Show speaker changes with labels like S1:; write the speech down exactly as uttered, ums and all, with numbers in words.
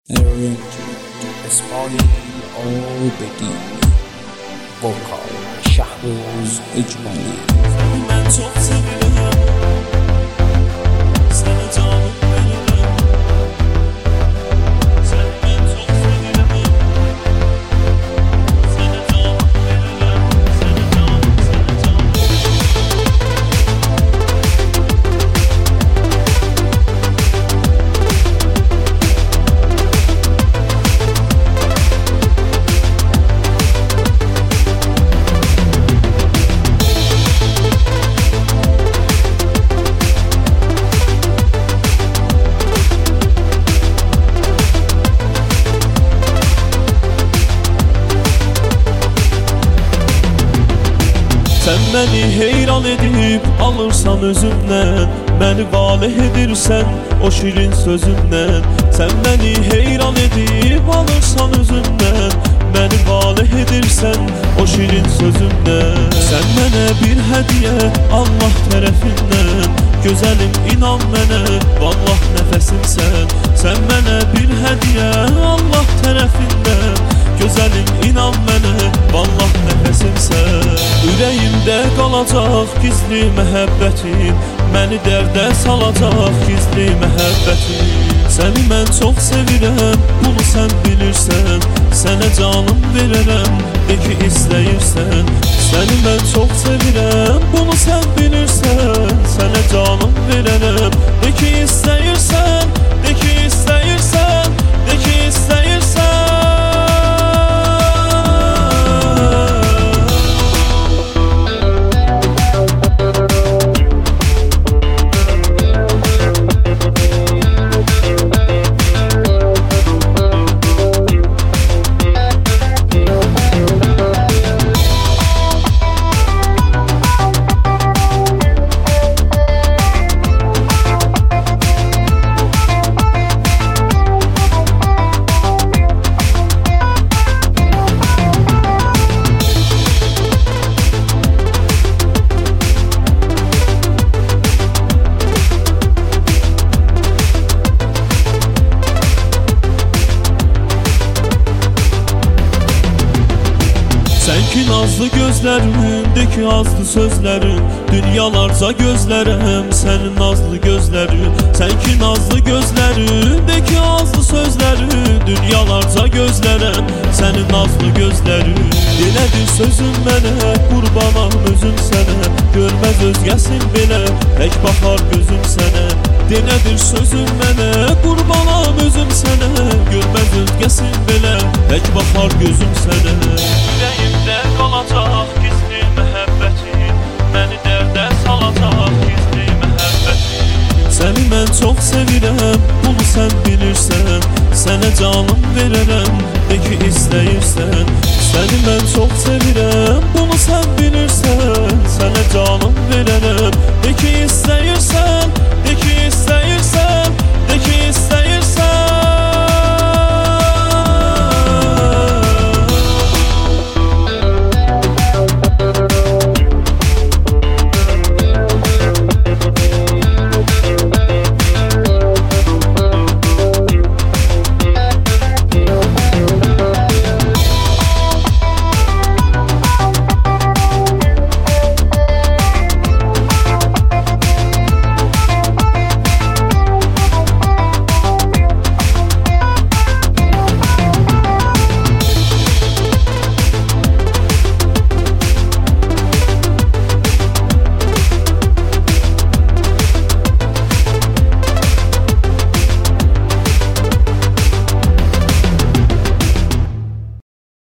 S1: Aaron İsmail Obedi Vokal Şahruz İcmali.
S2: Ben çok seviyorum, sana canım veririm. Sen ben çok seviyorum, sana canım veririm. Sana canım, sana canım. Sen beni heyran edip alırsan özümden, beni valeh edirsen o şirin sözünden. Sen beni heyran edip alırsan özümden, beni valeh edirsen o şirin sözünden. Sen bana bir hediye Allah tərəfindən, güzelim inan mənə, vallah nəfəsimsən. Sen bana bir hediye Allah tərəfindən, güzelim inan mənə, vallah nəfəsimsən. Ürəyimdə qalacaq gizli məhəbbətin, məni dərdə salacaq gizli məhəbbətin. Səni mən çox sevirəm, bunu sən bilirsən, sənə canım verərəm, de ki istəyirsən. Səni mən çox sevirəm, bunu sən bilirsən, sənə canım verərəm, de ki istəyirsən, de ki istəyirsən, de ki istəyirsən. Sen ki nazlı gözlerimdeki azlı sözlerin, dünyalarca gözlerim senin nazlı gözlerin. Sen ki nazlı gözlerimdeki azlı sözlerin, dünyalarca gözlerim senin nazlı gözlerin. Diledir sözün mənə, qurbanam özüm sənə, görməz özgəsin belə, tək baxar gözüm sənə. Diledir sözün mənə, qurbanam özüm sənə, görməz özgəsin belə, tək baxar gözüm sənə. Ürəyimdə qalacaq gizli məhəbbətin, məni dərdə salacaq gizli məhəbbətin. Səni mən çox sevirəm, bunu sən bilirsən, sənə canım verərəm, de ki istəyirsən. Səni mən çox sevirəm, bunu sən bilirsən, sənə canım verərəm, de ki istəyirsən, de ki istəyirsən, de ki istəyirsən.